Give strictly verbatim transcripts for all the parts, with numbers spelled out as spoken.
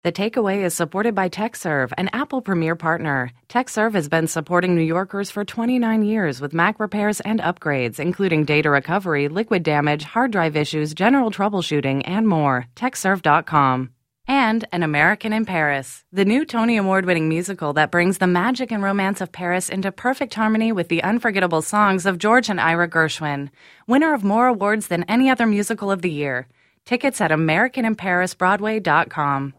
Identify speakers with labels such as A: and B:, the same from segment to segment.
A: The Takeaway is supported by TechServe, an Apple Premier partner. TechServe has been supporting New Yorkers for twenty-nine years with Mac repairs and upgrades, including data recovery, liquid damage, hard drive issues, general troubleshooting, and more. TechServe dot com. And An American in Paris, the new Tony Award-winning musical that brings the magic and romance of Paris into perfect harmony with the unforgettable songs of George and Ira Gershwin. Winner of more awards than any other musical of the year. Tickets at American in Paris Broadway dot com.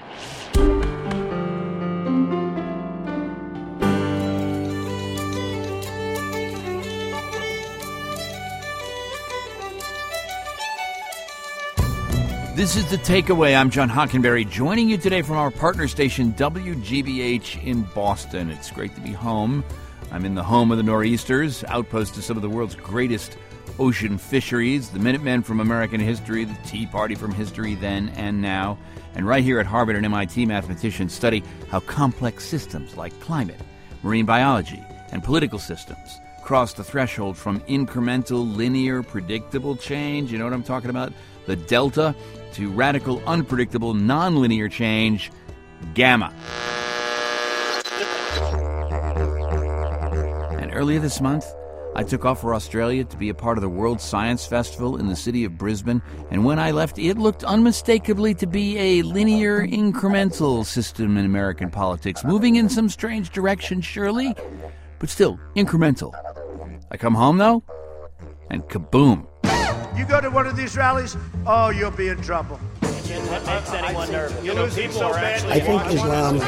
B: This is The Takeaway. I'm John Hockenberry, joining you today from our partner station, W G B H in Boston. It's great to be home. I'm in the home of the Nor'easters, outpost to some of the world's greatest ocean fisheries, the Minutemen from American history, the Tea Party from history then and now. And right here at Harvard and M I T, mathematicians study how complex systems like climate, marine biology, and political systems cross the threshold from incremental, linear, predictable change, you know what I'm talking about, the delta, to radical, unpredictable, nonlinear change, gamma. And earlier this month, I took off for Australia to be a part of the World Science Festival in the city of Brisbane, and when I left, it looked unmistakably to be a linear, incremental system in American politics, moving in some strange direction, surely, but still incremental. I come home, though, and kaboom.
C: You go to one of these rallies, oh, you'll be in trouble.
D: What makes anyone nervous? You know, people are actually
E: I think Islam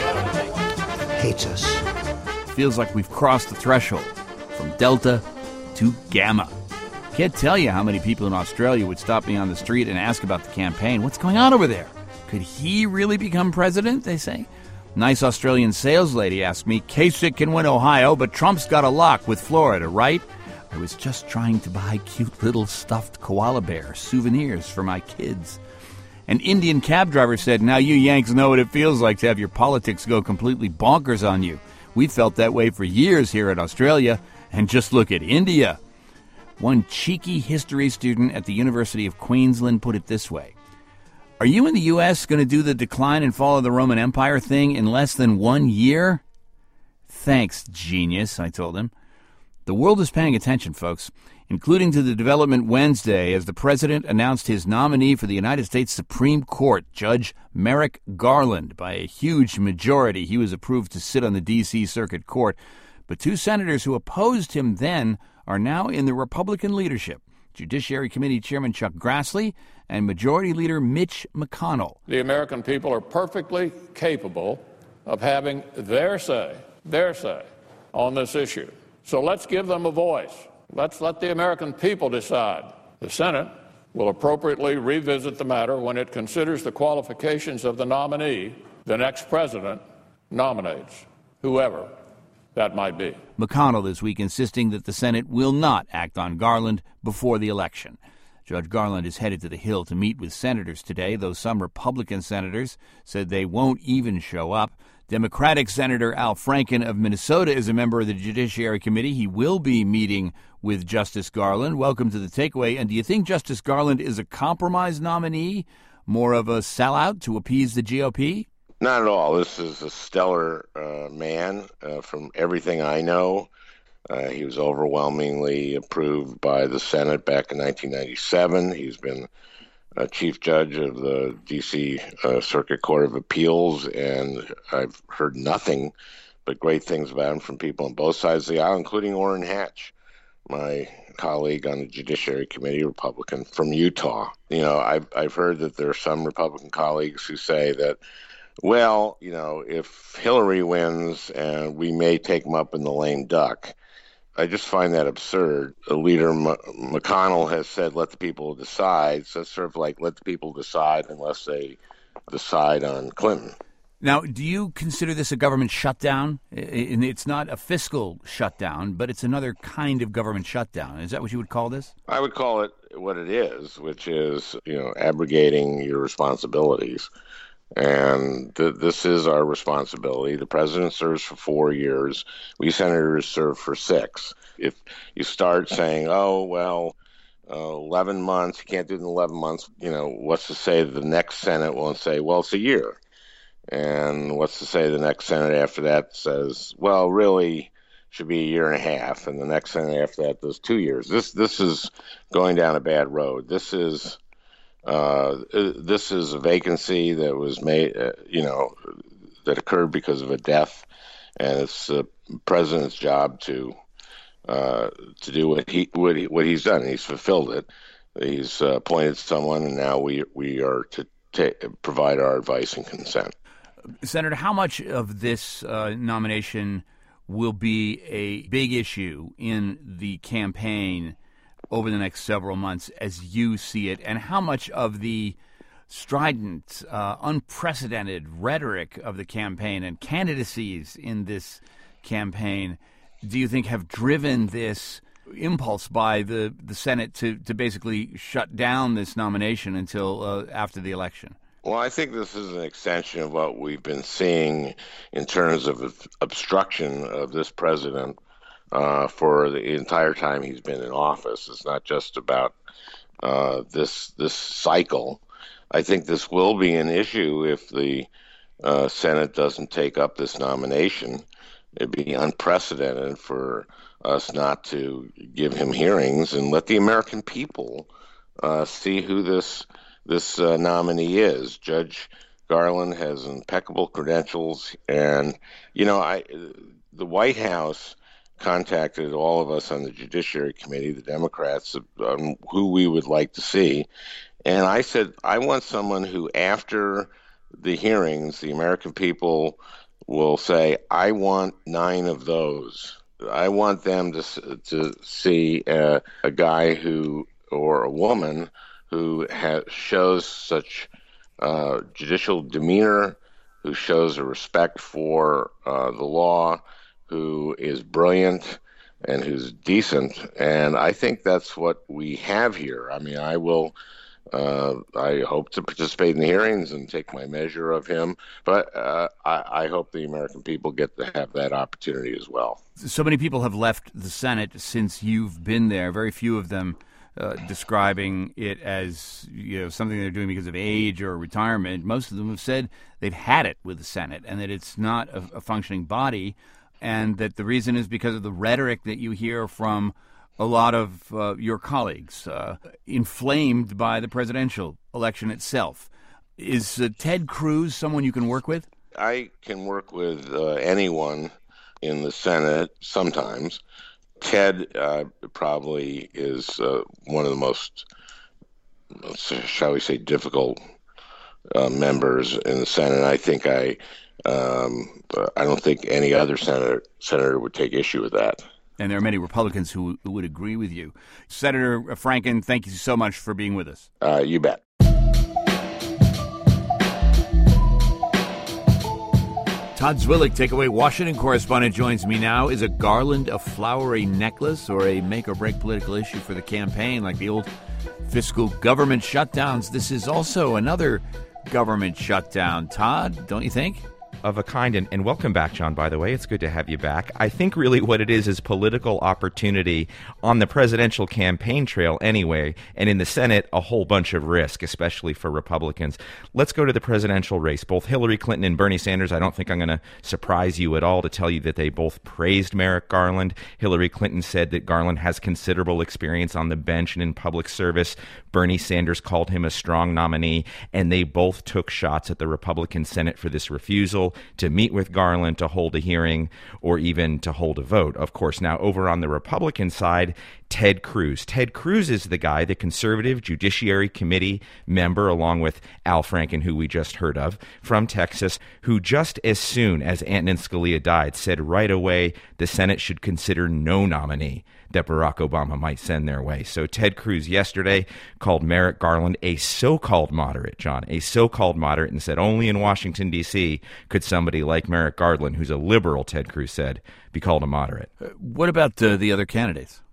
E: hates us.
B: Feels like we've crossed the threshold from delta to gamma. Can't tell you how many people in Australia would stop me on the street and ask about the campaign. What's going on over there? Could he really become president, they say? Nice Australian sales lady asked me, Kasich can win Ohio, but Trump's got a lock with Florida, right? I was just trying to buy cute little stuffed koala bear souvenirs for my kids. An Indian cab driver said, now you Yanks know what it feels like to have your politics go completely bonkers on you. We felt that way for years here in Australia, and just look at India. One cheeky history student at the University of Queensland put it this way. Are you in the U S going to do the decline and fall of the Roman Empire thing in less than one year? Thanks, genius, I told him. The world is paying attention, folks, including to the development Wednesday as the president announced his nominee for the United States Supreme Court, Judge Merrick Garland. By a huge majority, he was approved to sit on the D C Circuit Court. But two senators who opposed him then are now in the Republican leadership, Judiciary Committee Chairman Chuck Grassley and Majority Leader Mitch McConnell.
F: The American people are perfectly capable of having their say, their say on this issue. So let's give them a voice. Let's let the American people decide. The Senate will appropriately revisit the matter when it considers the qualifications of the nominee the next president nominates, whoever that might be.
B: McConnell this week insisting that the Senate will not act on Garland before the election. Judge Garland is headed to the Hill to meet with senators today, though some Republican senators said they won't even show up. Democratic Senator Al Franken of Minnesota is a member of the Judiciary Committee. He will be meeting with Justice Garland. Welcome to The Takeaway. And do you think Justice Garland is a compromise nominee, more of a sellout to appease the G O P?
G: Not at all. This is a stellar uh, man uh, from everything I know. Uh, he was overwhelmingly approved by the Senate back in nineteen ninety-seven. He's been a chief judge of the D C uh, Circuit Court of Appeals, and I've heard nothing but great things about him from people on both sides of the aisle, including Orrin Hatch, my colleague on the Judiciary Committee, Republican from Utah. You know, I've, I've heard that there are some Republican colleagues who say that, well, you know, if Hillary wins, and we may take him up in the lame duck. I just find that absurd. The leader, M- McConnell, has said, let the people decide. So it's sort of like, let the people decide unless they decide on Clinton.
B: Now, do you consider this a government shutdown? It's not a fiscal shutdown, but it's another kind of government shutdown. Is that what you would call this?
G: I would call it what it is, which is, you know, abrogating your responsibilities. And th- this is our responsibility. The president serves for four years. We senators serve for six. If you start saying, oh, well, uh, eleven months, you can't do it in eleven months, you know, what's to say that the next Senate won't say, well, it's a year. And what's to say the next senator after that says, well, really should be a year and a half, and the next senator after that does two years. This this is going down a bad road. This is uh, this is a vacancy that was made, uh, you know, that occurred because of a death, and it's the president's job to uh, to do what he what, he, what he's done. He's fulfilled it. He's uh, appointed someone, and now we we are to ta- provide our advice and consent.
B: Senator, how much of this uh, nomination will be a big issue in the campaign over the next several months as you see it, and how much of the strident, uh, unprecedented rhetoric of the campaign and candidacies in this campaign do you think have driven this impulse by the, the Senate to, to basically shut down this nomination until uh, after the election?
G: Well, I think this is an extension of what we've been seeing in terms of obstruction of this president uh, for the entire time he's been in office. It's not just about uh, this this cycle. I think this will be an issue if the uh, Senate doesn't take up this nomination. It'd be unprecedented for us not to give him hearings and let the American people uh, see who this this uh, nominee is. Judge Garland has impeccable credentials, and you know, I the White House contacted all of us on the Judiciary Committee, the Democrats, on who we would like to see, and I said I want someone who, after the hearings, the American people will say, I want nine of those. I want them to to see uh, a guy who, or a woman who has, shows such uh, judicial demeanor, who shows a respect for uh, the law, who is brilliant and who's decent. And I think that's what we have here. I mean, I will, uh, I hope to participate in the hearings and take my measure of him, but uh, I, I hope the American people get to have that opportunity as well.
B: So many people have left the Senate since you've been there, very few of them Uh, describing it as, you know, something they're doing because of age or retirement. Most of them have said they've had it with the Senate and that it's not a, a functioning body, and that the reason is because of the rhetoric that you hear from a lot of uh, your colleagues, uh, inflamed by the presidential election itself. Is uh, Ted Cruz someone you can work with?
G: I can work with uh, anyone in the Senate sometimes. Ted uh, probably is uh, one of the most, shall we say, difficult uh, members in the Senate. I think I, um, I don't think any other senator senator would take issue with that.
B: And there are many Republicans who, who would agree with you. Senator Franken, thank you so much for being with us.
G: Uh, you bet.
B: Todd Zwillich, Takeaway Washington correspondent, joins me now. Is a garland a flowery necklace or a make-or-break political issue for the campaign, like the old fiscal government shutdowns? This is also another government shutdown. Todd, don't you think?
H: Of a kind, and, and welcome back, John, by the way. It's good to have you back. I think really what it is is political opportunity on the presidential campaign trail anyway, and in the Senate, a whole bunch of risk, especially for Republicans. Let's go to the presidential race. Both Hillary Clinton and Bernie Sanders, I don't think I'm going to surprise you at all to tell you that they both praised Merrick Garland. Hillary Clinton said that Garland has considerable experience on the bench and in public service. Bernie Sanders called him a strong nominee, and they both took shots at the Republican Senate for this refusal to meet with Garland, to hold a hearing, or even to hold a vote. Of course, now over on the Republican side, Ted Cruz. Ted Cruz is the guy, the conservative Judiciary Committee member, along with Al Franken, who we just heard of, from Texas, who just as soon as Antonin Scalia died, said right away the Senate should consider no nominee that Barack Obama might send their way. So Ted Cruz yesterday called Merrick Garland a so-called moderate, John, a so-called moderate, and said only in Washington, D C could somebody like Merrick Garland, who's a liberal, Ted Cruz said, be called a moderate.
B: Uh, what about uh, the other candidates?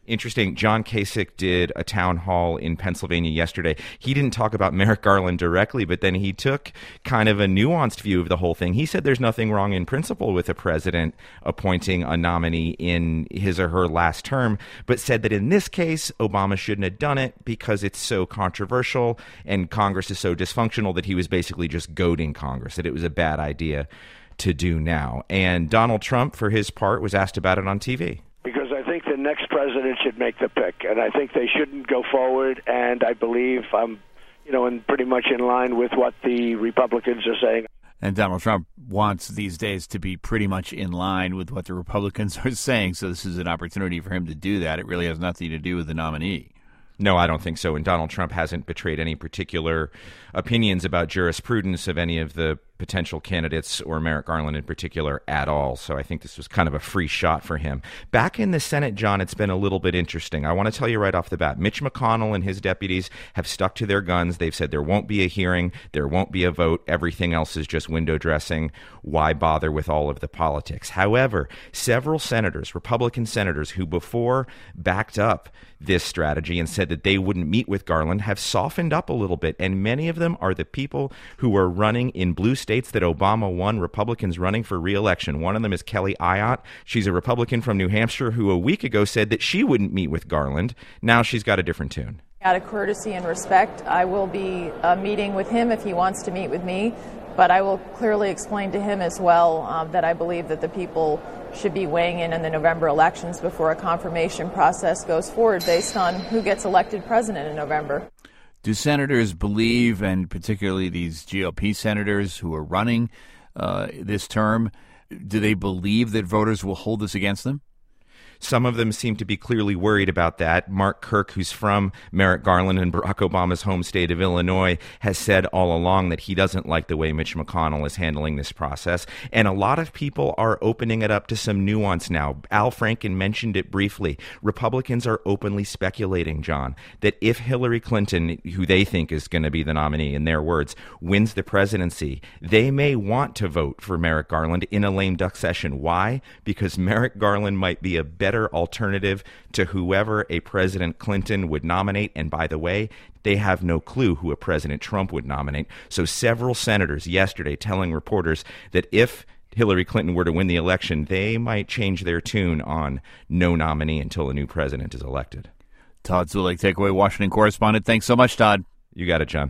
H: Interesting. John Kasich did a town hall in Pennsylvania yesterday. He didn't talk about Merrick Garland directly, but then he took kind of a nuanced view of the whole thing. He said there's nothing wrong in principle with a president appointing a nominee in his or her last term, but said that in this case, Obama shouldn't have done it because it's so controversial and Congress is so dysfunctional that he was basically just goading Congress, that it was a bad idea to do now. And Donald Trump, for his part, was asked about it on T V.
I: Because I think the next president should make the pick, and I think they shouldn't go forward, and I believe I'm, you know, in pretty much in line with what the Republicans are saying.
B: And Donald Trump wants these days to be pretty much in line with what the Republicans are saying, so this is an opportunity for him to do that. It really has nothing to do with the nominee.
H: No, I don't think so. And Donald Trump hasn't betrayed any particular opinions about jurisprudence of any of the potential candidates or Merrick Garland in particular at all. So I think this was kind of a free shot for him. Back in the Senate, John, it's been a little bit interesting. I want to tell you right off the bat, Mitch McConnell and his deputies have stuck to their guns. They've said there won't be a hearing, there won't be a vote. Everything else is just window dressing. Why bother with all of the politics? However, several senators, Republican senators, who before backed up this strategy and said that they wouldn't meet with Garland, have softened up a little bit. And many of them are the people who are running in blue states that Obama won, Republicans running for re-election. One of them is Kelly Ayotte. She's a Republican from New Hampshire who a week ago said that she wouldn't meet with Garland. Now she's got a different tune.
J: Out of courtesy and respect, I will be uh, meeting with him if he wants to meet with me, but I will clearly explain to him as well um, that I believe that the people should be weighing in in the November elections before a confirmation process goes forward based on who gets elected president in November.
B: Do senators believe, and particularly these G O P senators who are running uh, this term, do they believe that voters will hold this against them?
H: Some of them seem to be clearly worried about that. Mark Kirk, who's from Merrick Garland and Barack Obama's home state of Illinois, has said all along that he doesn't like the way Mitch McConnell is handling this process. And a lot of people are opening it up to some nuance now. Al Franken mentioned it briefly. Republicans are openly speculating, John, that if Hillary Clinton, who they think is going to be the nominee, in their words, wins the presidency, they may want to vote for Merrick Garland in a lame duck session. Why? Because Merrick Garland might be a better alternative to whoever a President Clinton would nominate. And by the way, they have no clue who a President Trump would nominate. So several senators yesterday telling reporters that if Hillary Clinton were to win the election, they might change their tune on no nominee until a new president is elected.
B: Todd Zulik, Takeaway Washington correspondent. Thanks so much, Todd.
H: You got it, John.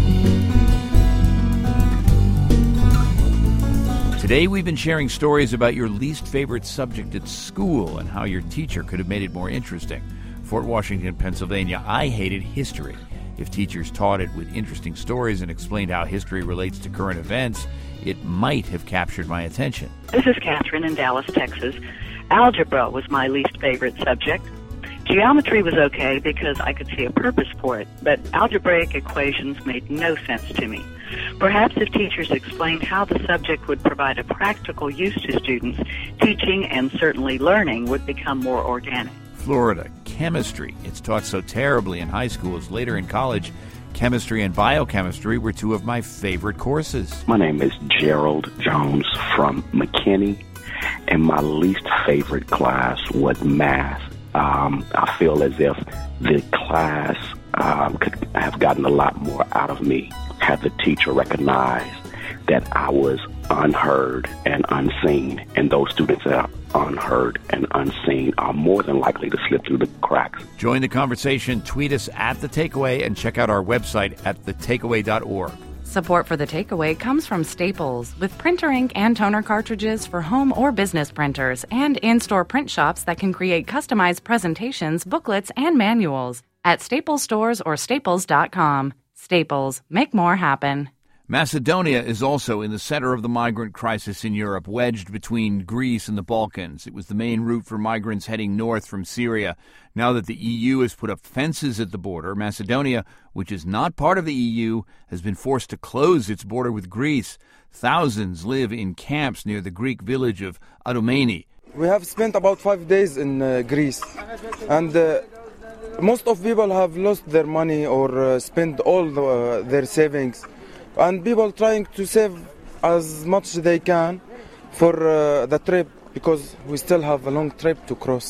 B: Today we've been sharing stories about your least favorite subject at school and how your teacher could have made it more interesting. Fort Washington, Pennsylvania, I hated history. If teachers taught it with interesting stories and explained how history relates to current events, it might have captured my attention.
K: This is Catherine in Dallas, Texas. Algebra was my least favorite subject. Geometry was okay because I could see a purpose for it, but algebraic equations made no sense to me. Perhaps if teachers explained how the subject would provide a practical use to students, teaching and certainly learning would become more organic.
B: Florida, chemistry. It's taught so terribly in high schools. Later in college, chemistry and biochemistry were two of my favorite courses.
L: My name is Gerald Jones from McKinney, and my least favorite class was math. Um, I feel as if the class um, could have gotten a lot more out of me had the teacher recognized that I was unheard and unseen, and those students that are unheard and unseen are more than likely to slip through the cracks.
B: Join the conversation, tweet us at The Takeaway, and check out our website at the takeaway dot org.
A: Support for The Takeaway comes from Staples, with printer ink and toner cartridges for home or business printers, and in-store print shops that can create customized presentations, booklets, and manuals at Staples stores or staples dot com. Staples, make more happen.
B: Macedonia is also in the center of the migrant crisis in Europe, wedged between Greece and the Balkans. It was the main route for migrants heading north from Syria. Now that the E U has put up fences at the border, Macedonia, which is not part of the E U, has been forced to close its border with Greece. Thousands live in camps near the Greek village of Adomeni.
M: We have spent about five days in uh, Greece, and uh, most of people have lost their money or uh, spent all the, uh, their savings. And people trying to save as much as they can for uh, the trip, because we still have a long trip to cross.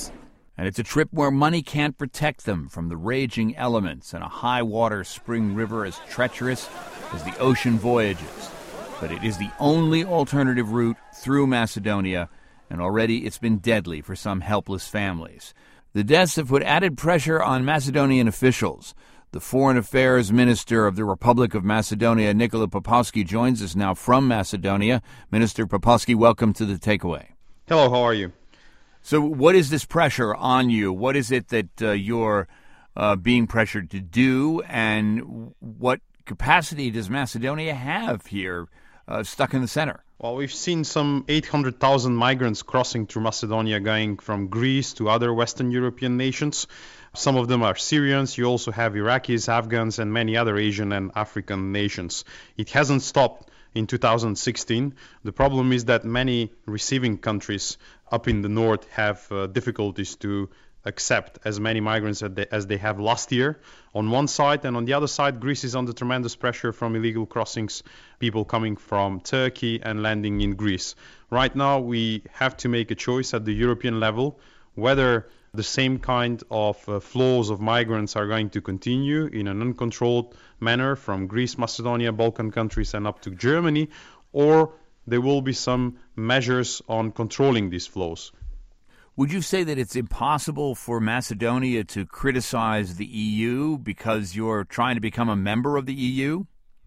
B: And it's a trip where money can't protect them from the raging elements and a high-water spring river as treacherous as the ocean voyages. But it is the only alternative route through Macedonia, and already it's been deadly for some helpless families. The deaths have put added pressure on Macedonian officials. The Foreign Affairs Minister of the Republic of Macedonia, Nikola Popovski, joins us now from Macedonia. Minister Popovski, welcome to The Takeaway.
N: Hello, how are you?
B: So what is this pressure on you? What is it that uh, you're uh, being pressured to do, and what capacity does Macedonia have here uh, stuck in the center?
N: Well, we've seen some eight hundred thousand migrants crossing through Macedonia, going from Greece to other Western European nations. Some of them are Syrians. You also have Iraqis, Afghans, and many other Asian and African nations. It hasn't stopped in two thousand sixteen. The problem is that many receiving countries up in the north have uh, difficulties to accept as many migrants as they, as they have last year on one side, and on the other side Greece is under tremendous pressure from illegal crossings, people coming from Turkey and landing in Greece. Right now we have to make a choice at the European level whether the same kind of uh, flows of migrants are going to continue in an uncontrolled manner from Greece, Macedonia, Balkan countries and up to Germany, or there will be some measures on controlling these flows.
B: Would you say that it's impossible for Macedonia to criticize the E U because you're trying to become a member of the E U?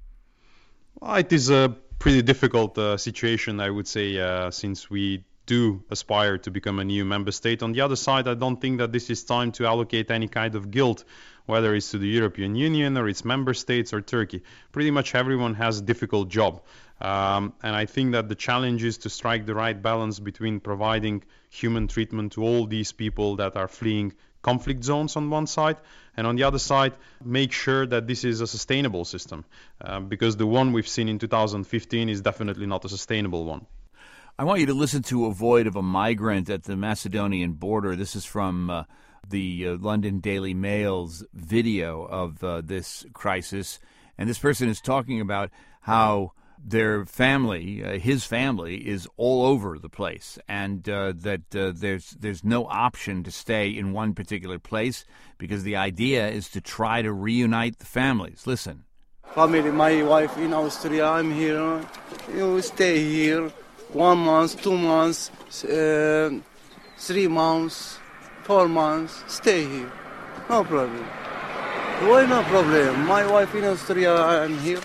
N: Well, it is a pretty difficult uh, situation, I would say, uh, since we do aspire to become an E U member state. On the other side, I don't think that this is time to allocate any kind of guilt, whether it's to the European Union or its member states or Turkey. Pretty much everyone has a difficult job. Um, and I think that the challenge is to strike the right balance between providing human treatment to all these people that are fleeing conflict zones on one side, and on the other side, make sure that this is a sustainable system, uh, because the one we've seen in two thousand fifteen is definitely not a sustainable one.
B: I want you to listen to a void of a migrant at the Macedonian border. This is from uh, the uh, London Daily Mail's video of uh, this crisis, and this person is talking about how their family, uh, his family, is all over the place, and uh, that uh, there's there's no option to stay in one particular place because the idea is to try to reunite the families. Listen.
M: Family, my wife in Austria, I'm here. You stay here one month, two months, uh, three months, four months. Stay here, no problem. Why no problem? My wife in Austria, I'm here.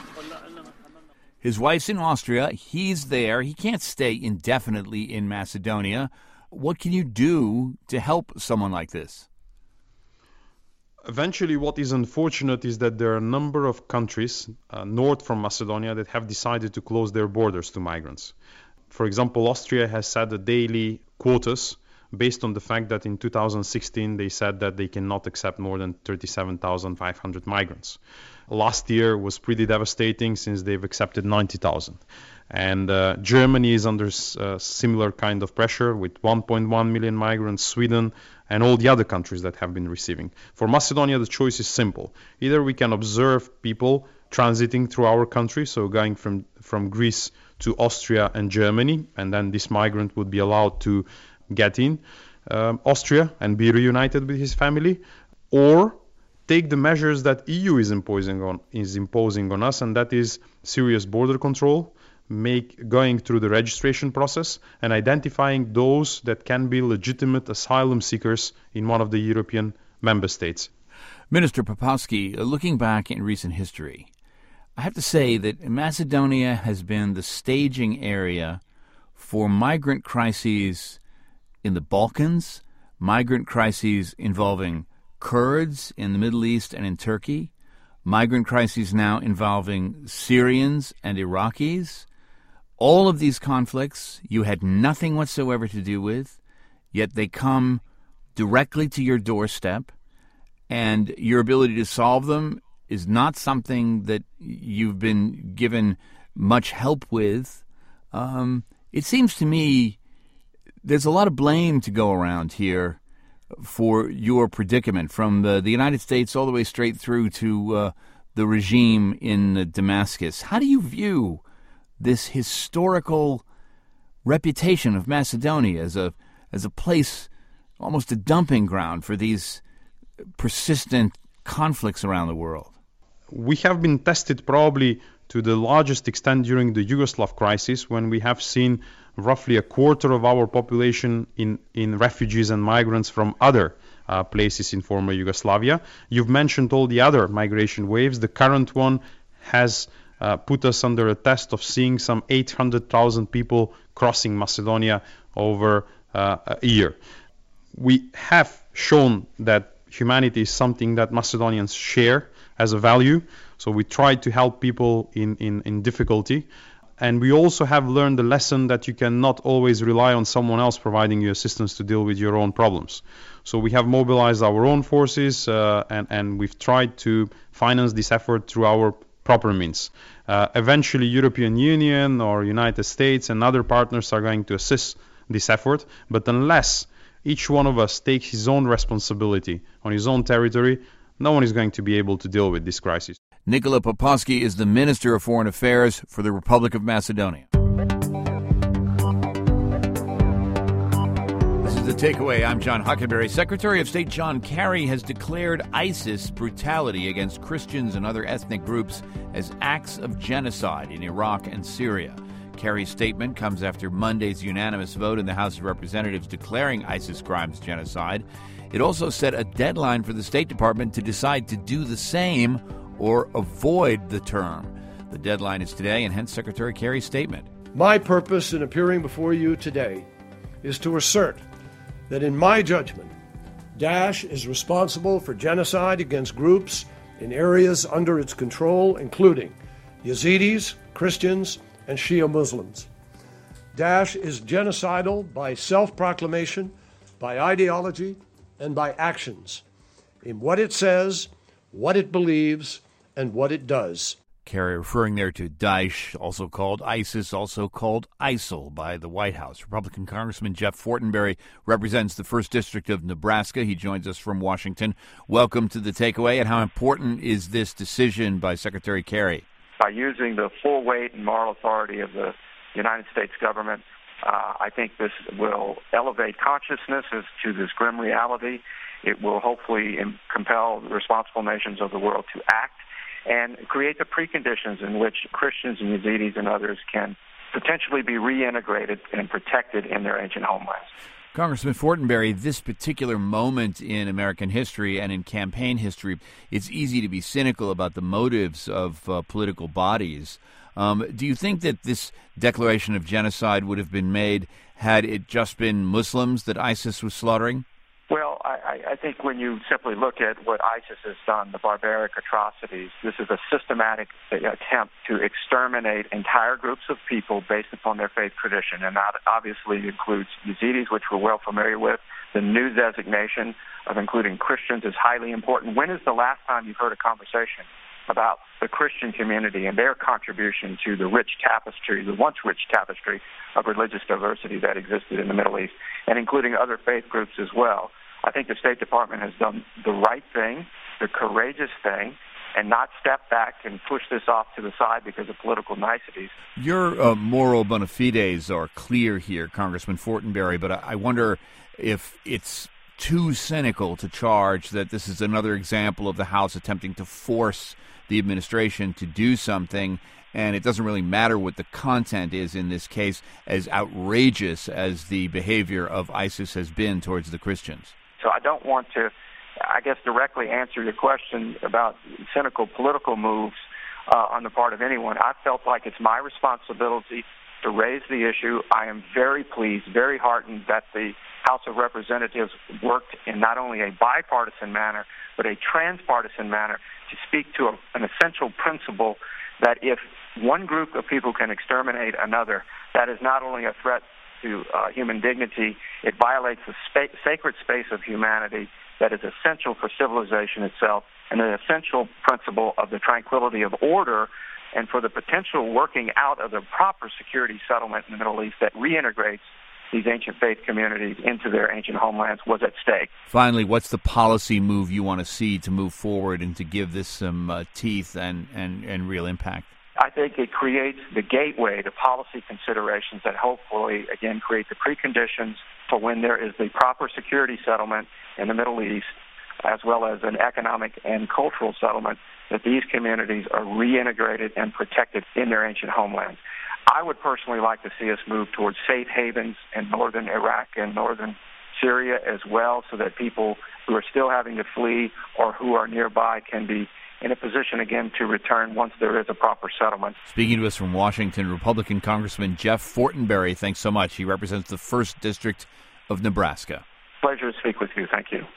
B: His wife's in Austria. He's there. He can't stay indefinitely in Macedonia. What can you do to help someone like this?
N: Eventually, what is unfortunate is that there are a number of countries uh, north from Macedonia that have decided to close their borders to migrants. For example, Austria has set a daily quotas based on the fact that in two thousand sixteen they said that they cannot accept more than thirty-seven thousand five hundred migrants. Last year was pretty devastating since they've accepted ninety thousand. And uh, Germany is under uh, similar kind of pressure with one point one million migrants, Sweden, and all the other countries that have been receiving. For Macedonia, the choice is simple. Either we can observe people transiting through our country, so going from, from Greece to Austria and Germany, and then this migrant would be allowed to get in um, Austria and be reunited with his family, or take the measures that E U is imposing on is imposing on us, and that is serious border control, make going through the registration process and identifying those that can be legitimate asylum seekers in one of the European member states.
B: Minister Popovski, looking back in recent history, I have to say that Macedonia has been the staging area for migrant crises in the Balkans, migrant crises involving Kurds in the Middle East and in Turkey, migrant crises now involving Syrians and Iraqis. All of these conflicts you had nothing whatsoever to do with, yet they come directly to your doorstep, and your ability to solve them is not something that you've been given much help with. Um, it seems to me there's a lot of blame to go around here for your predicament, from the, the United States all the way straight through to uh, the regime in uh, Damascus. How do you view this historical reputation of Macedonia as a as a place almost a dumping ground for these persistent conflicts around the world.
N: We have been tested probably to the largest extent during the Yugoslav crisis, when we have seen roughly a quarter of our population in, in refugees and migrants from other uh, places in former Yugoslavia. You've mentioned all the other migration waves. The current one has uh, put us under a test of seeing some eight hundred thousand people crossing Macedonia over uh, a year. We have shown that humanity is something that Macedonians share as a value, so we try to help people in, in, in difficulty. And we also have learned the lesson that you cannot always rely on someone else providing you assistance to deal with your own problems. So we have mobilized our own forces uh, and, and we've tried to finance this effort through our proper means. Uh, eventually, European Union or United States and other partners are going to assist this effort, but unless each one of us takes his own responsibility on his own territory, no one is going to be able to deal with this crisis.
B: Nikola Popovsky is the Minister of Foreign Affairs for the Republic of Macedonia. This is The Takeaway. I'm John Huckenberry. Secretary of State John Kerry has declared ISIS brutality against Christians and other ethnic groups as acts of genocide in Iraq and Syria. Kerry's statement comes after Monday's unanimous vote in the House of Representatives declaring ISIS crimes genocide. It also set a deadline for the State Department to decide to do the same or avoid the term. The deadline is today, and hence Secretary Kerry's statement.
C: My purpose in appearing before you today is to assert that in my judgment, Daesh is responsible for genocide against groups in areas under its control, including Yazidis, Christians, and Shia Muslims. Daesh is genocidal by self-proclamation, by ideology, and by actions, in what it says, what it believes, and what it does.
B: Kerry referring there to Daesh, also called ISIS, also called ISIL by the White House. Republican Congressman Jeff Fortenberry represents the first District of Nebraska. He joins us from Washington. Welcome to The Takeaway. And how important is this decision by Secretary Kerry?
O: By using the full weight and moral authority of the United States government, uh, I think this will elevate consciousness as to this grim reality. It will hopefully compel the responsible nations of the world to act and create the preconditions in which Christians and Yazidis and others can potentially be reintegrated and protected in their ancient homelands.
B: Congressman Fortenberry, this particular moment in American history and in campaign history, it's easy to be cynical about the motives of uh, political bodies. Um, do you think that this declaration of genocide would have been made had it just been Muslims that ISIS was slaughtering?
O: Well, I, I think when you simply look at what ISIS has done, the barbaric atrocities, this is a systematic attempt to exterminate entire groups of people based upon their faith tradition. And that obviously includes Yazidis, which we're well familiar with. The new designation of including Christians is highly important. When is the last time you've heard a conversation about the Christian community and their contribution to the rich tapestry, the once rich tapestry of religious diversity that existed in the Middle East, and including other faith groups as well? I think the State Department has done the right thing, the courageous thing, and not step back and push this off to the side because of political niceties.
B: Your uh, moral bona fides are clear here, Congressman Fortenberry, but I wonder if it's too cynical to charge that this is another example of the House attempting to force the administration to do something, and it doesn't really matter what the content is in this case, as outrageous as the behavior of ISIS has been towards the Christians.
O: So I don't want to, I guess, directly answer your question about cynical political moves uh, on the part of anyone. I felt like it's my responsibility to raise the issue. I am very pleased, very heartened that the House of Representatives worked in not only a bipartisan manner, but a transpartisan manner to speak to a, an essential principle that if one group of people can exterminate another, that is not only a threat to uh, human dignity, it violates the spa- sacred space of humanity that is essential for civilization itself and an essential principle of the tranquility of order and for the potential working out of the proper security settlement in the Middle East that reintegrates these ancient faith communities into their ancient homelands was at stake.
B: Finally, what's the policy move you want to see to move forward and to give this some uh, teeth and, and, and real impact?
O: I think it creates the gateway to policy considerations that hopefully, again, create the preconditions for when there is the proper security settlement in the Middle East, as well as an economic and cultural settlement, that these communities are reintegrated and protected in their ancient homelands. I would personally like to see us move towards safe havens in northern Iraq and northern Syria as well, so that people who are still having to flee or who are nearby can be in a position again to return once there is a proper settlement.
B: Speaking to us from Washington, Republican Congressman Jeff Fortenberry, thanks so much. He represents the first District of Nebraska.
O: Pleasure to speak with you. Thank you.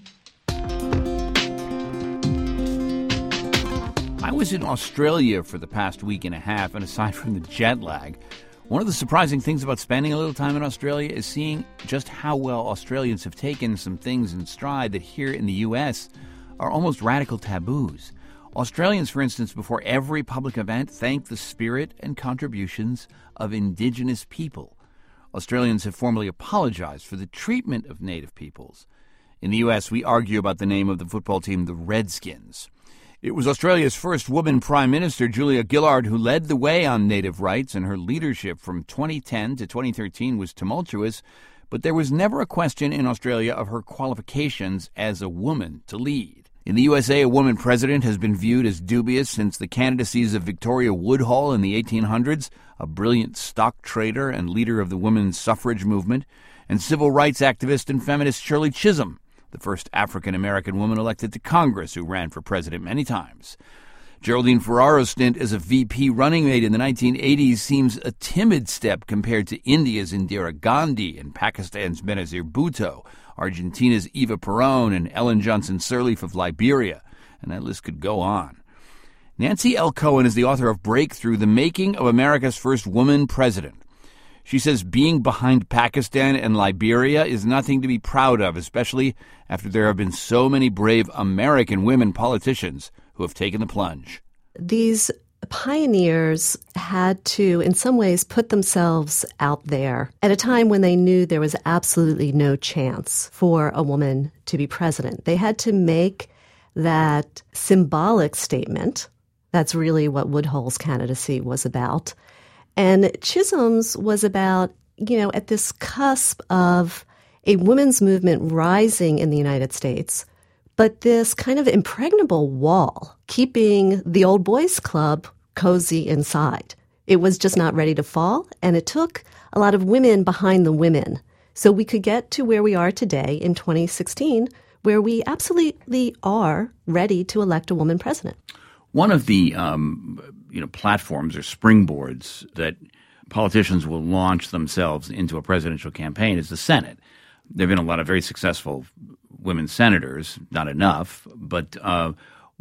B: I was in Australia for the past week and a half, and aside from the jet lag, one of the surprising things about spending a little time in Australia is seeing just how well Australians have taken some things in stride that here in the U S are almost radical taboos. Australians, for instance, before every public event, thank the spirit and contributions of Indigenous people. Australians have formally apologized for the treatment of Native peoples. In the U S, we argue about the name of the football team, the Redskins. It was Australia's first woman Prime Minister, Julia Gillard, who led the way on Native rights, and her leadership from twenty ten to twenty thirteen was tumultuous, but there was never a question in Australia of her qualifications as a woman to lead. In the U S A, a woman president has been viewed as dubious since the candidacies of Victoria Woodhull in the eighteen hundreds, a brilliant stock trader and leader of the women's suffrage movement, and civil rights activist and feminist Shirley Chisholm, the first African-American woman elected to Congress who ran for president many times. Geraldine Ferraro's stint as a V P running mate in the nineteen eighties seems a timid step compared to India's Indira Gandhi and Pakistan's Benazir Bhutto, Argentina's Eva Perón, and Ellen Johnson Sirleaf of Liberia, and that list could go on. Nancy L. Cohen is the author of Breakthrough, The Making of America's First Woman President. She says being behind Pakistan and Liberia is nothing to be proud of, especially after there have been so many brave American women politicians who have taken the plunge.
P: These pioneers had to, in some ways, put themselves out there at a time when they knew there was absolutely no chance for a woman to be president. They had to make that symbolic statement. That's really what Woodhull's candidacy was about. And Chisholm's was about, you know, at this cusp of a women's movement rising in the United States, but this kind of impregnable wall keeping the old boys club cozy inside. It was just not ready to fall, and it took a lot of women behind the women. So we could get to where we are today in twenty sixteen, where we absolutely are ready to elect a woman president.
B: One of the um, you know platforms or springboards that politicians will launch themselves into a presidential campaign is the Senate. There have been a lot of very successful women senators, not enough, but uh,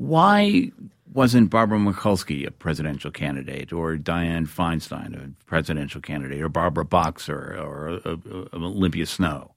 B: why wasn't Barbara Mikulski a presidential candidate, or Dianne Feinstein a presidential candidate, or Barbara Boxer, or uh, uh, Olympia Snow?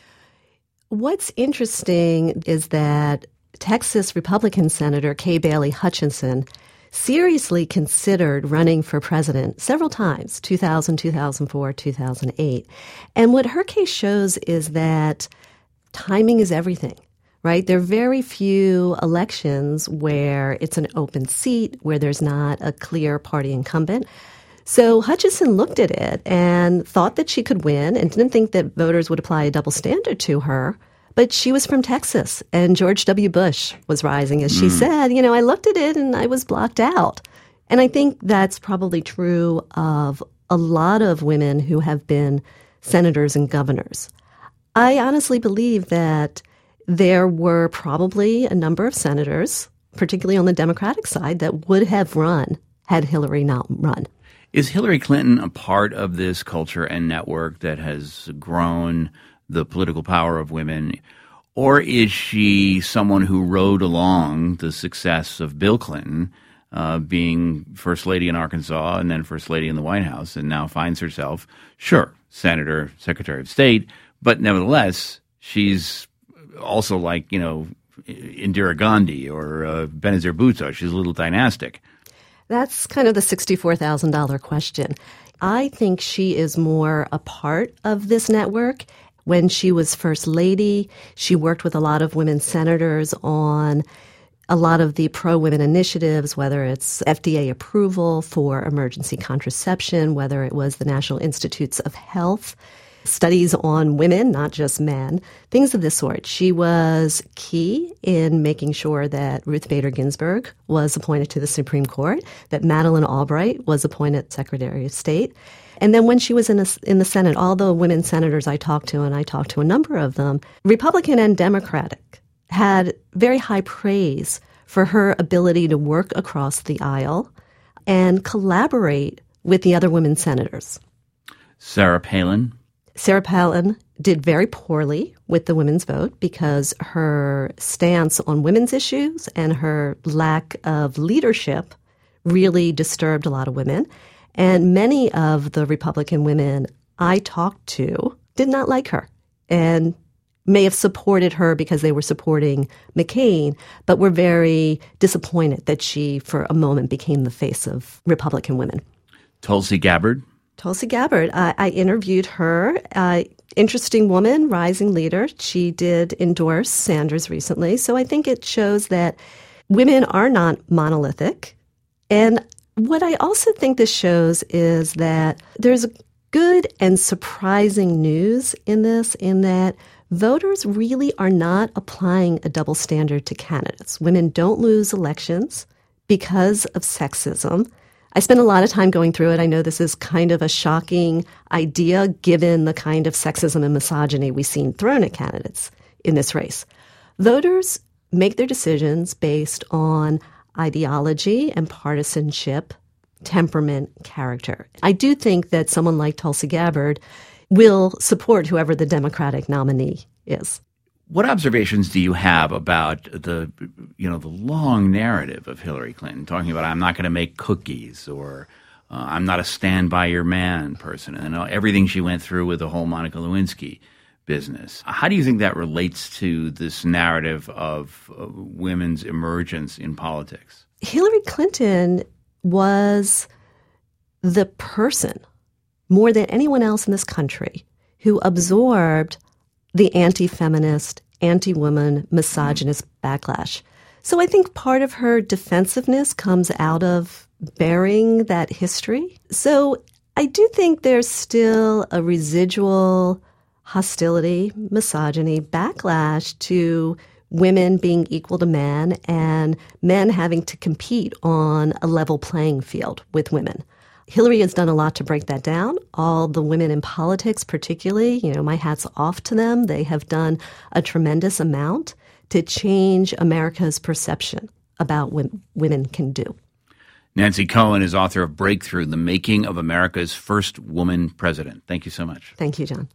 P: What's interesting is that Texas Republican Senator Kay Bailey Hutchinson seriously considered running for president several times, two thousand, two thousand four, two thousand eight. And what her case shows is that timing is everything, right? There are very few elections where it's an open seat, where there's not a clear party incumbent. So Hutchinson looked at it and thought that she could win and didn't think that voters would apply a double standard to her. But she was from Texas, and George W. Bush was rising. As she mm. said, you know, I looked at it and I was blocked out. And I think that's probably true of a lot of women who have been senators and governors. I honestly believe that there were probably a number of senators, particularly on the Democratic side, that would have run had Hillary not run.
B: Is Hillary Clinton a part of this culture and network that has grown the political power of women, or is she someone who rode along the success of Bill Clinton, uh, being First Lady in Arkansas and then First Lady in the White House, and now finds herself, sure, Senator, Secretary of State, but nevertheless, she's also like, you know, Indira Gandhi or uh, Benazir Bhutto. She's a little dynastic.
P: That's kind of the sixty-four thousand dollars question. I think she is more a part of this network. When she was First Lady, she worked with a lot of women senators on a lot of the pro-women initiatives, whether it's F D A approval for emergency contraception, whether it was the National Institutes of Health, studies on women, not just men, things of this sort. She was key in making sure that Ruth Bader Ginsburg was appointed to the Supreme Court, that Madeleine Albright was appointed Secretary of State. And then when she was in, a, in the Senate, all the women senators I talked to, and I talked to a number of them, Republican and Democratic, had very high praise for her ability to work across the aisle and collaborate with the other women senators.
B: Sarah Palin.
P: Sarah Palin did very poorly with the women's vote because her stance on women's issues and her lack of leadership really disturbed a lot of women. And many of the Republican women I talked to did not like her and may have supported her because they were supporting McCain, but were very disappointed that she, for a moment, became the face of Republican women.
B: Tulsi Gabbard.
P: Tulsi Gabbard. I, I interviewed her. Uh, interesting woman, rising leader. She did endorse Sanders recently. So I think it shows that women are not monolithic. And what I also think this shows is that there's good and surprising news in this, in that voters really are not applying a double standard to candidates. Women don't lose elections because of sexism. I spent a lot of time going through it. I know this is kind of a shocking idea given the kind of sexism and misogyny we've seen thrown at candidates in this race. Voters make their decisions based on ideology and partisanship, temperament, character. I do think that someone like Tulsi Gabbard will support whoever the Democratic nominee is.
B: What observations do you have about the, you know, the long narrative of Hillary Clinton talking about I'm not going to make cookies or uh, I'm not a stand by your man person, and uh, everything she went through with the whole Monica Lewinsky business? How do you think that relates to this narrative of uh, women's emergence in politics?
P: Hillary Clinton was the person, more than anyone else in this country, who absorbed the anti-feminist, anti-woman, misogynist backlash. So I think part of her defensiveness comes out of bearing that history. So I do think there's still a residual hostility, misogyny, backlash to women being equal to men and men having to compete on a level playing field with women. Hillary has done a lot to break that down. All the women in politics, particularly, you know, my hat's off to them. They have done a tremendous amount to change America's perception about what women can do.
B: Nancy Cohen is author of Breakthrough, The Making of America's First Woman President. Thank you so much.
P: Thank you, John.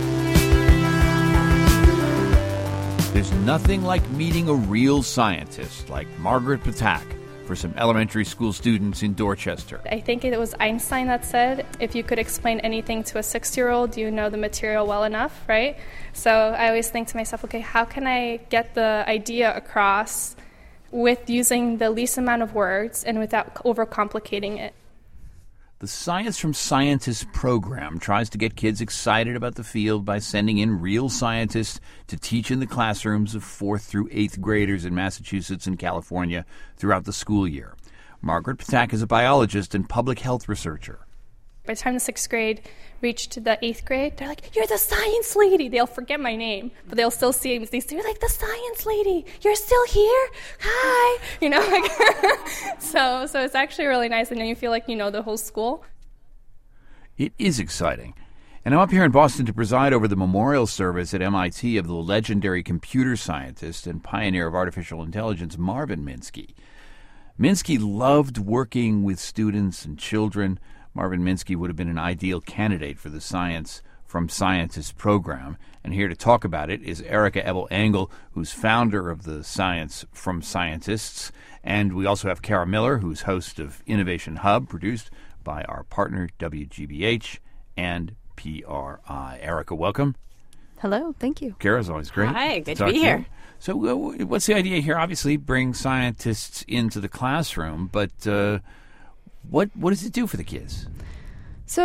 B: There's nothing like meeting a real scientist like Margaret Patak for some elementary school students in Dorchester.
Q: I think it was Einstein that said, if you could explain anything to a six-year-old, you know the material well enough, right? So I always think to myself, okay, how can I get the idea across with using the least amount of words and without overcomplicating it?
B: The Science from Scientists program tries to get kids excited about the field by sending in real scientists to teach in the classrooms of fourth through eighth graders in Massachusetts and California throughout the school year. Margaret Patak is a biologist and public health researcher.
Q: By the time the sixth grade reached the eighth grade, they're like, you're the science lady. They'll forget my name, but they'll still see me. They're like, the science lady, you're still here? Hi. You know, like, so so it's actually really nice, and then you feel like you know the whole school.
B: It is exciting. And I'm up here in Boston to preside over the memorial service at M I T of the legendary computer scientist and pioneer of artificial intelligence, Marvin Minsky. Minsky loved working with students and children. Marvin Minsky would have been an ideal candidate for the Science from Scientists program. And here to talk about it is Erica Ebel-Engel, who's founder of the Science from Scientists. And we also have Kara Miller, who's host of Innovation Hub, produced by our partner W G B H and P R I. Erica, welcome.
R: Hello, thank you.
B: Kara's always great.
R: Hi, good
B: to
R: to be here.
B: You. So uh, what's the idea here? Obviously, bring scientists into the classroom, but uh, what what does it do for the kids?
R: So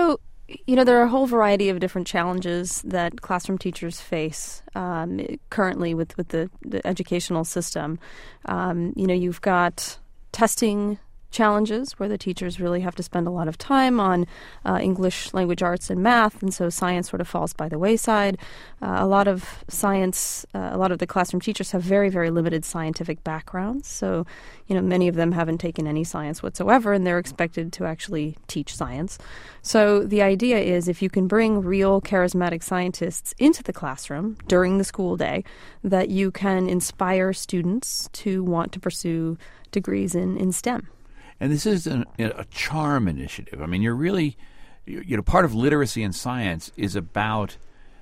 R: You know, there are a whole variety of different challenges that classroom teachers face um, currently with, with the, the educational system. Um, you know, you've got testing challenges where the teachers really have to spend a lot of time on uh, English, language arts, and math, and so science sort of falls by the wayside. Uh, a lot of science, uh, a lot of the classroom teachers have very, very limited scientific backgrounds, so you know many of them haven't taken any science whatsoever, and they're expected to actually teach science. So the idea is if you can bring real charismatic scientists into the classroom during the school day, that you can inspire students to want to pursue degrees in, in STEM.
B: And this is an, a charm initiative. I mean, you're really, you know, part of literacy and science is about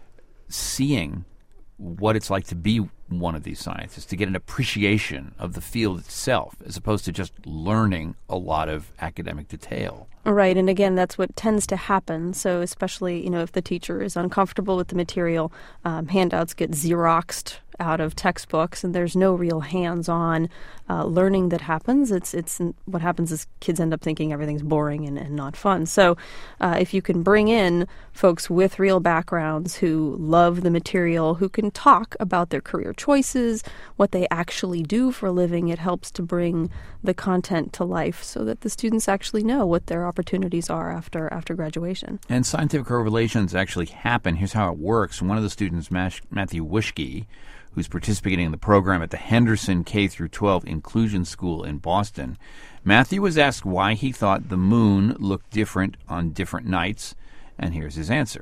B: seeing what it's like to be one of these scientists, to get an appreciation of the field itself, as opposed to just learning a lot of academic detail.
R: Right, and again, that's what tends to happen. So especially, you know, if the teacher is uncomfortable with the material, um, handouts get Xeroxed out of textbooks, and there's no real hands-on uh, learning that happens. It's it's what happens is kids end up thinking everything's boring and, and not fun. So uh, if you can bring in folks with real backgrounds who love the material, who can talk about their career choices, what they actually do for a living, it helps to bring the content to life so that the students actually know what their opportunities are after after graduation.
B: And scientific revelations actually happen. Here's how it works. One of the students, Matthew Wischke, who's participating in the program at the Henderson K through twelve Inclusion School in Boston. Matthew was asked why he thought the moon looked different on different nights, and here's his answer.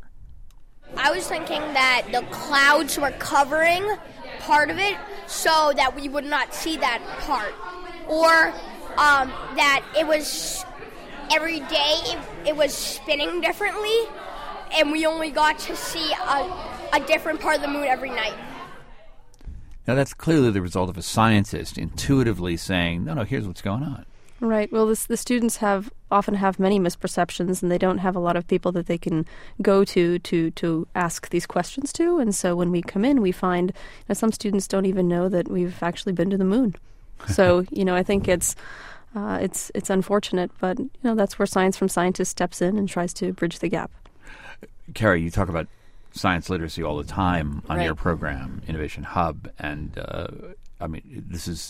S: I was thinking that the clouds were covering part of it so that we would not see that part, or um, that it was every day it, it was spinning differently, and we only got to see a, a different part of the moon every night.
B: Now, that's clearly the result of a scientist intuitively saying, no, no, here's what's going on.
R: Right. Well, this, the students have often have many misperceptions, and they don't have a lot of people that they can go to to to ask these questions to. And so when we come in, we find that some students don't even know that we've actually been to the moon. So, you know, I think it's uh, it's it's unfortunate, but, you know, that's where Science from Scientists steps in and tries to bridge the gap.
B: Carrie, you talk about science literacy all the time on
T: right.
B: your program, Innovation Hub, and uh, I mean, this is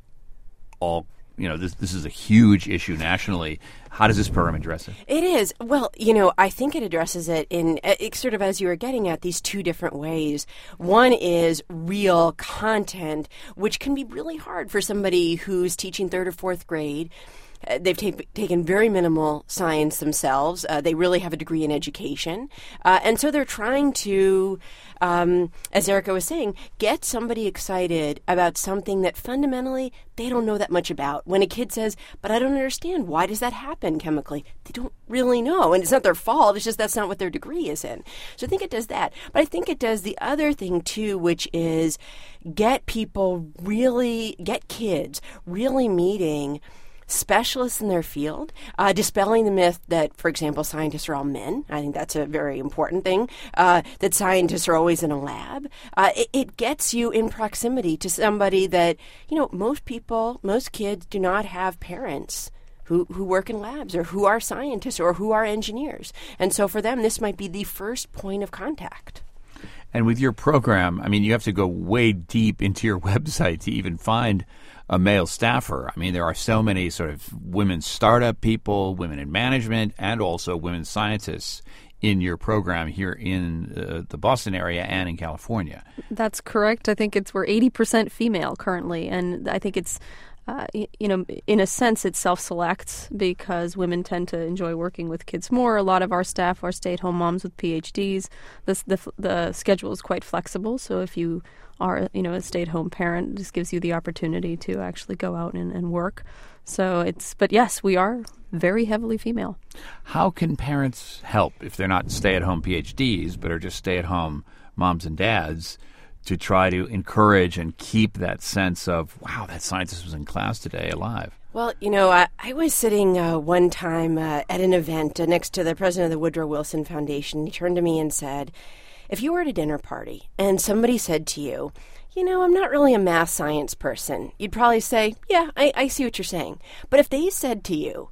B: all, you know, this this is a huge issue nationally. How does this program address it?
T: It is. Well, you know, I think it addresses it in uh, it sort of, as you were getting at, these two different ways. One is real content, which can be really hard for somebody who's teaching third or fourth grade. Uh, they've ta- taken very minimal science themselves. Uh, they really have a degree in education. Uh, and so they're trying to, um, as Erica was saying, get somebody excited about something that fundamentally they don't know that much about. When a kid says, but I don't understand, why does that happen chemically? They don't really know. And it's not their fault. It's just that's not what their degree is in. So I think it does that. But I think it does the other thing, too, which is get people really, get kids really meeting specialists in their field, uh, dispelling the myth that, for example, scientists are all men. I think that's a very important thing, uh, that scientists are always in a lab. Uh, it, it gets you in proximity to somebody that, you know, most people, most kids do not have parents who, who work in labs or who are scientists or who are engineers. And so for them, this might be the first point of contact.
B: And with your program, I mean, you have to go way deep into your website to even find a male staffer. I mean, there are so many sort of women startup people, women in management, and also women scientists in your program here in uh, the Boston area and in California.
R: That's correct. I think it's we're eighty percent female currently, and I think it's Uh, you know, in a sense, it self-selects because women tend to enjoy working with kids more. A lot of our staff are stay-at-home moms with P H Ds. The, the, the schedule is quite flexible, so if you are, you know, a stay-at-home parent, this gives you the opportunity to actually go out and, and work. So it's, but yes, we are very heavily female.
B: How can parents help if they're not stay-at-home P H Ds, but are just stay-at-home moms and dads, to try to encourage and keep that sense of, wow, that scientist was in class today alive?
T: Well, you know, I, I was sitting uh, one time uh, at an event uh, next to the president of the Woodrow Wilson Foundation. He turned to me and said, if you were at a dinner party and somebody said to you, you know, I'm not really a math science person, you'd probably say, yeah, I, I see what you're saying. But if they said to you,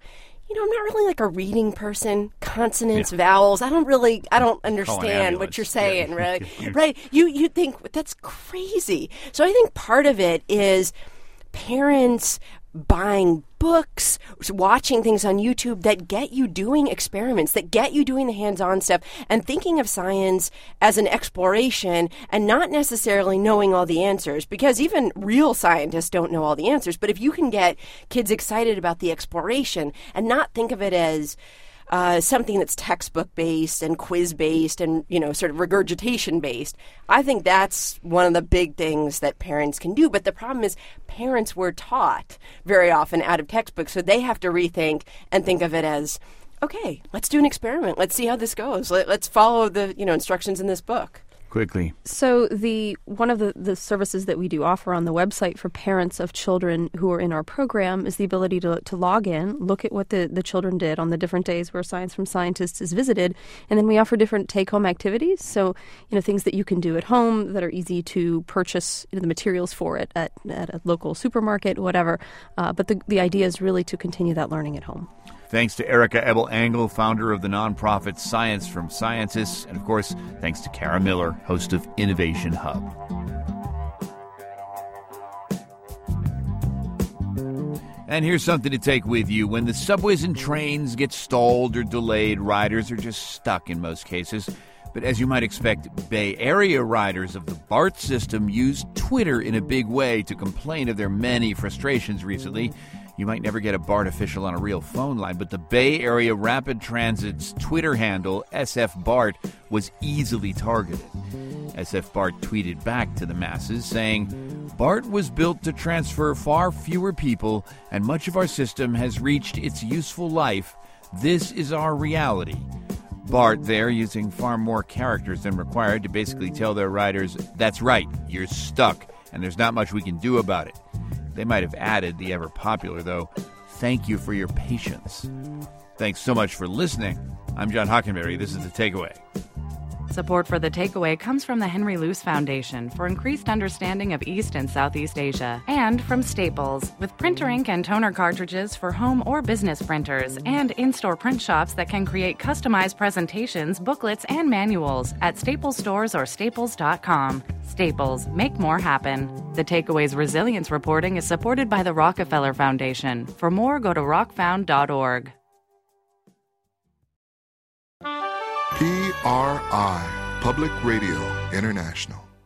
T: you know, I'm not really like a reading person. Consonants,
B: Yeah.
T: vowels. I don't really, I don't understand
B: ambulance.
T: what you're saying,
B: Yeah.
T: right? Right. You, you think that's crazy. So I think part of it is parents buying books, watching things on YouTube that get you doing experiments, that get you doing the hands-on stuff, and thinking of science as an exploration and not necessarily knowing all the answers, because even real scientists don't know all the answers. But if you can get kids excited about the exploration and not think of it as Uh, something that's textbook-based and quiz-based and, you know, sort of regurgitation-based, I think that's one of the big things that parents can do. But the problem is parents were taught very often out of textbooks, so they have to rethink and think of it as, okay, let's do an experiment. Let's see how this goes. Let, let's follow the, you know, instructions in this book.
B: Quickly.
R: So the one of the, the services that we do offer on the website for parents of children who are in our program is the ability to, to log in, look at what the, the children did on the different days where Science from Scientists is visited, and then we offer different take-home activities. So, you know, things that you can do at home that are easy to purchase, you know, the materials for it at, at a local supermarket, whatever. Uh, but the, the idea is really to continue that learning at home.
B: Thanks to Erica Ebel-Engel, founder of the nonprofit Science from Scientists. And, of course, thanks to Kara Miller, host of Innovation Hub. And here's something to take with you. When the subways and trains get stalled or delayed, riders are just stuck in most cases. But as you might expect, Bay Area riders of the BART system used Twitter in a big way to complain of their many frustrations recently. You might never get a BART official on a real phone line, but the Bay Area Rapid Transit's Twitter handle, S F BART, was easily targeted. S F BART tweeted back to the masses saying, BART was built to transfer far fewer people, and much of our system has reached its useful life. This is our reality. BART there using far more characters than required to basically tell their riders, that's right, you're stuck, and there's not much we can do about it. They might have added the ever-popular, though, thank you for your patience. Thanks so much for listening. I'm John Hockenberry. This is The Takeaway.
A: Support for The Takeaway comes from the Henry Luce Foundation for increased understanding of East and Southeast Asia, and from Staples, with printer ink and toner cartridges for home or business printers, and in-store print shops that can create customized presentations, booklets, and manuals at Staples stores or staples dot com. Staples, make more happen. The Takeaway's resilience reporting is supported by the Rockefeller Foundation. For more, go to rock found dot org.
U: P R I, Public Radio International.